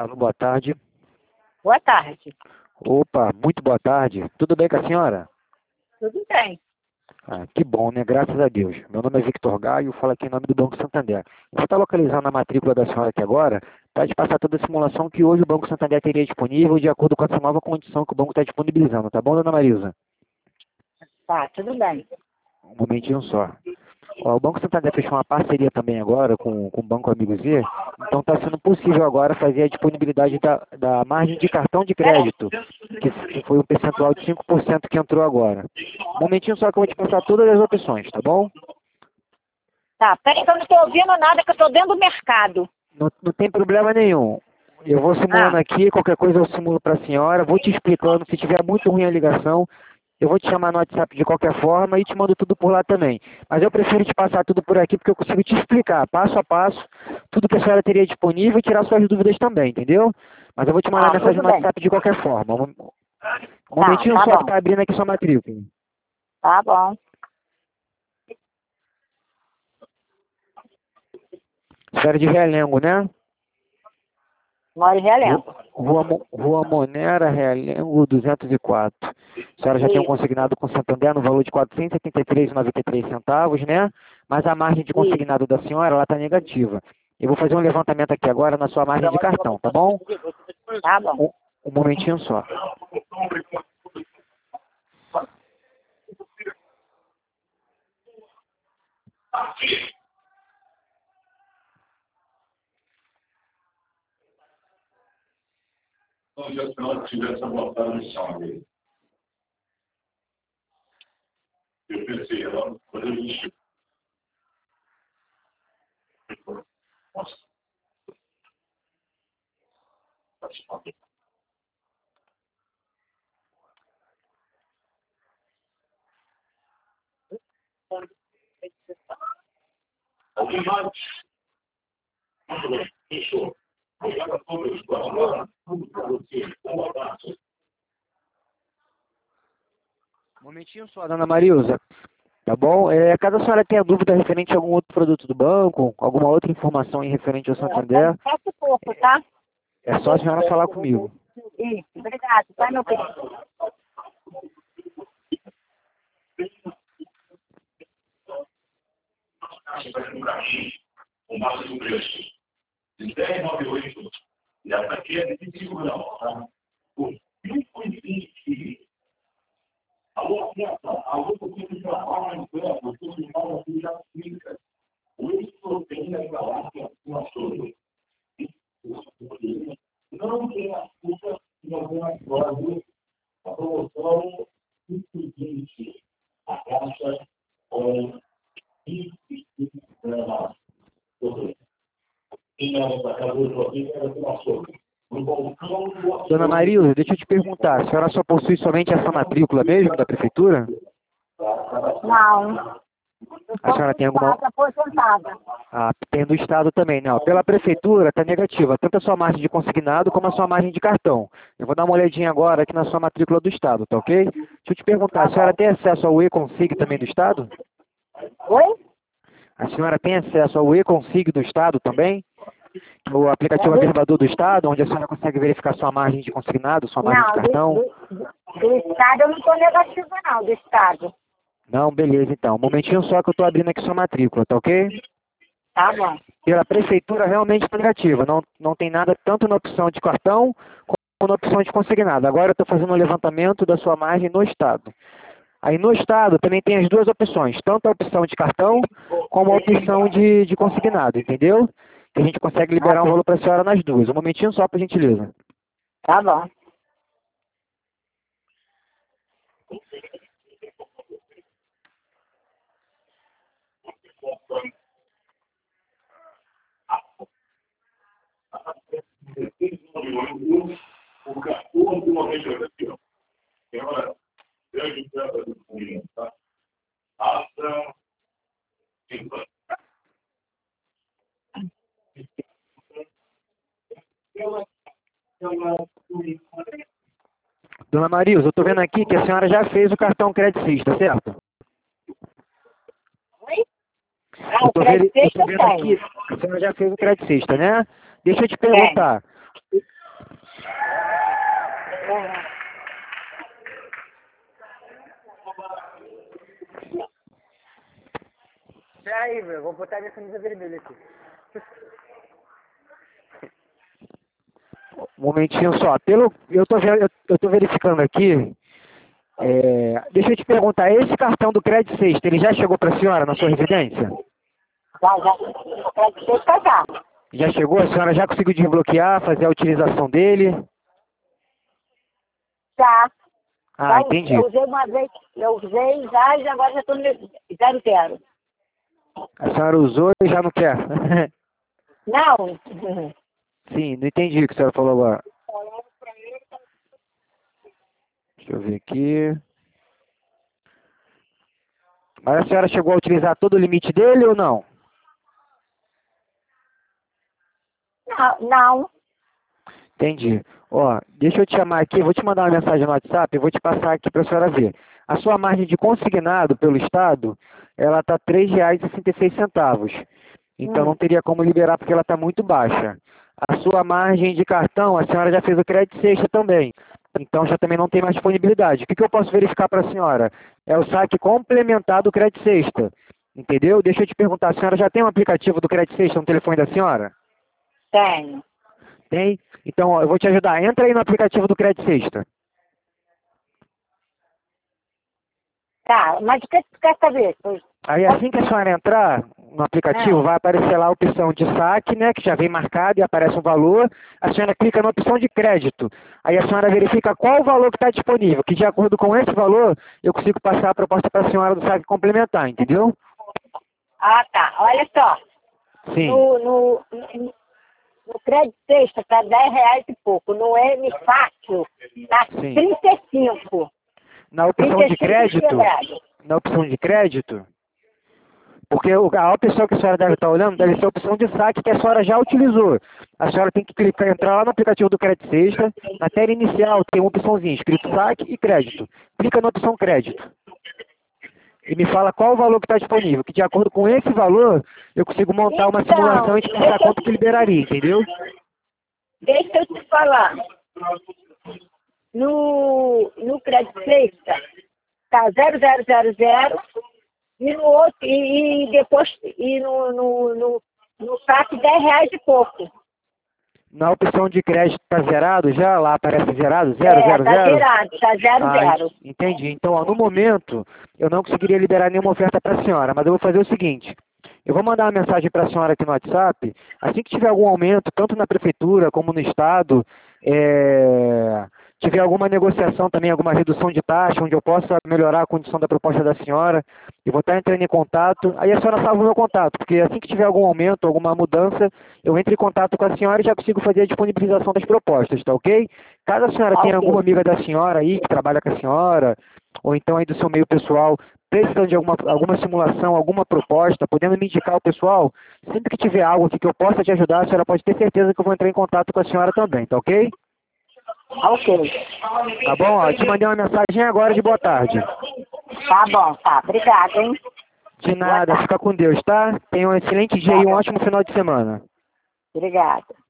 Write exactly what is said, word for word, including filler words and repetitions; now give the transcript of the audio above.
Alô, boa tarde. Boa tarde. Opa, muito boa tarde. Tudo bem com a senhora? Tudo bem. Ah, que bom, né? Graças a Deus. Meu nome é Victor Gaio, falo aqui em nome do Banco Santander. Eu vou estar localizando a matrícula da senhora aqui agora para te passar toda a simulação que hoje o Banco Santander teria disponível de acordo com essa nova condição que o banco está disponibilizando, tá bom, dona Marisa? Tá, tudo bem. Um momentinho só. Ó, o Banco Santander fechou uma parceria também agora com, com o Banco Amigo Z, então está sendo possível agora fazer a disponibilidade da, da margem de cartão de crédito, que f- foi um percentual de cinco por cento que entrou agora. Um momentinho só que eu vou te passar todas as opções, tá bom? Tá, peraí que eu não tô ouvindo nada, que eu tô dentro do mercado. Não, não tem problema nenhum. Eu vou simulando Ah, aqui, qualquer coisa eu simulo para a senhora, vou te explicando, se tiver muito ruim a ligação, eu vou te chamar no WhatsApp de qualquer forma e te mando tudo por lá também. Mas eu prefiro te passar tudo por aqui porque eu consigo te explicar, passo a passo, tudo que a senhora teria disponível e tirar suas dúvidas também, entendeu? Mas eu vou te mandar tá, mensagem tudo no bem. WhatsApp de qualquer forma. Um um Tá, momentinho tá só que bom. tá abrindo aqui sua matrícula. Tá bom. A senhora é de Realengo, né? Moro em Ru- Realengo. Rua, Mo- Rua Monera, Realengo, duzentos e quatro. A senhora já tem um Isso, consignado com Santander no valor de quatrocentos e setenta e três reais e noventa e três centavos, né? Mas a margem de isso. consignado da senhora, ela está negativa. Eu vou fazer um levantamento aqui agora na sua margem de cartão, tá bom? Tá bom. Um, um momentinho só. Onde a senhora tivesse botado no chão dele. Eu pensei, ela quando eu disse, nossa, alguém mais? Muito bem, fechou. Obrigado a todos por agora. Tudo para você. Um abraço. Um momentinho só, dona Marilza. Tá bom? É, caso a senhora tenha dúvida referente a algum outro produto do banco, alguma outra informação em referente ao Santander, Sete pouco, tá? é só a senhora falar comigo. Isso, obrigado, tá, meu filho? O máximo preço de dez e noventa e oito e essa aqui é de vinte e cinco graus, tá? Por cinco e vinte. Alô, criança, alô, você que trabalha no campo, você que fala aqui já fica. Hoje proteína da galáxia, uma soja. Não tem açúcar em algumas lojas. A promoção cinco e vinte. A caixa com vinte e cinco gramas. Quem era da casa do Joaquim era uma soja. No balcão do Dona açougue. Marilza, deixa eu te perguntar, a senhora só possui somente essa matrícula mesmo da prefeitura? Não. Eu A sou senhora tem alguma... aposentada, aposentada. Ah, tem do Estado também, né? Ó, pela prefeitura está negativa, tanto a sua margem de consignado como a sua margem de cartão. Eu vou dar uma olhadinha agora aqui na sua matrícula do Estado, tá ok? Deixa eu te perguntar, Tá a senhora bom. tem acesso ao E-Consig também do Estado? Oi? A senhora tem acesso ao E-Consig do Estado também? O aplicativo Do- Averbador do Estado, onde a senhora consegue verificar sua margem de consignado, sua margem de Não, do, cartão? do, do Estado eu não estou negativa, não, do Estado. Não, beleza então. Um momentinho só que eu estou abrindo aqui sua matrícula, tá ok? Tá bom. Pela prefeitura realmente está negativa. Não, não tem nada tanto na opção de cartão como na opção de consignado. Agora eu estou fazendo um levantamento da sua margem no Estado. Aí no Estado também tem as duas opções, tanto a opção de cartão como a opção de, de consignado, entendeu? Que a gente consegue liberar um Ok. valor para a senhora nas duas. Um momentinho só, por gentileza. Tá bom. O cartão de uma vez aqui, ó. Agora, eu de pedra do fundo, tá? Ação, cinquenta. Dona Marilza, eu estou vendo aqui que a senhora já fez o cartão Credicista, certo? Oi? Ah, Eu o estou vendo, crédito eu tô eu vendo tenho. aqui que a senhora já fez o Credicista, né? Deixa eu te Tenho. perguntar. É. Peraí, velho, vou botar minha camisa vermelha aqui. Um momentinho só. Pelo, eu tô, ver- eu, eu tô verificando aqui. É, deixa eu te perguntar, esse cartão do Crédito Sexta, ele já chegou para a senhora na sua residência? Já, já. Pode ser casar. Já chegou? A senhora já conseguiu desbloquear, fazer a utilização dele? Já. Ah, Já entendi. eu usei uma vez, eu usei já e agora já estou no zero zero. A senhora usou e já não quer? Não. Sim, não entendi o que a senhora falou agora. Deixa eu ver aqui. Mas a senhora chegou a utilizar todo o limite dele ou não? Não, não. Entendi. Ó, deixa eu te chamar aqui, vou te mandar uma mensagem no WhatsApp e vou te passar aqui para a senhora ver. A sua margem de consignado pelo Estado, ela está três reais e sessenta e seis centavos. Então Hum. não teria como liberar porque ela está muito baixa. A sua margem de cartão, a senhora já fez o crédito sexta também. Então já também não tem mais disponibilidade. O que, que eu posso verificar para a senhora? É o saque complementar do crédito sexta. Entendeu? Deixa eu te perguntar, a senhora já tem um aplicativo do crédito sexta no telefone da senhora? Tenho. Tem? Então, ó, eu vou te ajudar. Entra aí no aplicativo do Crédito Sexta. Tá, mas o que tu quer saber? Pois, Aí, assim que a senhora entrar no aplicativo, Ah. vai aparecer lá a opção de saque, né, que já vem marcado e aparece um valor. A senhora clica na opção de crédito. Aí a senhora verifica qual o valor que está disponível, que de acordo com esse valor, eu consigo passar a proposta para a senhora do saque complementar, entendeu? Ah, tá. Olha só. Sim. No, no, no, no crédito sexta tá dez reais e pouco. No M Fácil tá Sim. trinta e cinco. Na opção de crédito, na opção de crédito, porque o- a opção que a senhora deve estar olhando deve ser a opção de saque que a senhora já utilizou. A senhora tem que clicar, entrar lá no aplicativo do Crédito Sexta, na tela inicial tem uma opçãozinha escrito saque e crédito. Clica na opção crédito. E me fala qual o valor que está disponível, que de acordo com esse valor, eu consigo montar uma Então, simulação e te passar deixa eu- quanto que liberaria, entendeu? Deixa eu te falar. No, no crédito sexta tá zero zero zero zero e no outro, e, e depois, e no, no, no, no saque dez reais e pouco. Na opção de crédito está zerado já? Lá aparece zerado? Zero, É, zero, tá zero? zerado, tá zero Ah, zero. entendi. Então, ó, no momento, eu não conseguiria liberar nenhuma oferta para a senhora, mas eu vou fazer o seguinte. Eu vou mandar uma mensagem para a senhora aqui no WhatsApp. Assim que tiver algum aumento, tanto na prefeitura como no Estado, é, tiver alguma negociação também, alguma redução de taxa, onde eu possa melhorar a condição da proposta da senhora, eu vou estar entrando em contato. Aí a senhora salva o meu contato, porque assim que tiver algum aumento, alguma mudança, eu entro em contato com a senhora e já consigo fazer a disponibilização das propostas, tá ok? Caso a senhora tenha Ok. alguma amiga da senhora aí, que trabalha com a senhora, ou então aí do seu meio pessoal, precisando de alguma, alguma simulação, alguma proposta, podendo me indicar o pessoal, sempre que tiver algo aqui que eu possa te ajudar, a senhora pode ter certeza que eu vou entrar em contato com a senhora também, tá ok? Ok. Tá bom? Ó, eu te mandei uma mensagem agora de boa tarde. Tá bom, tá. Obrigada, hein? De Boa nada, tarde. fica com Deus, tá? Tenha um excelente dia e um ótimo final de semana. Obrigada.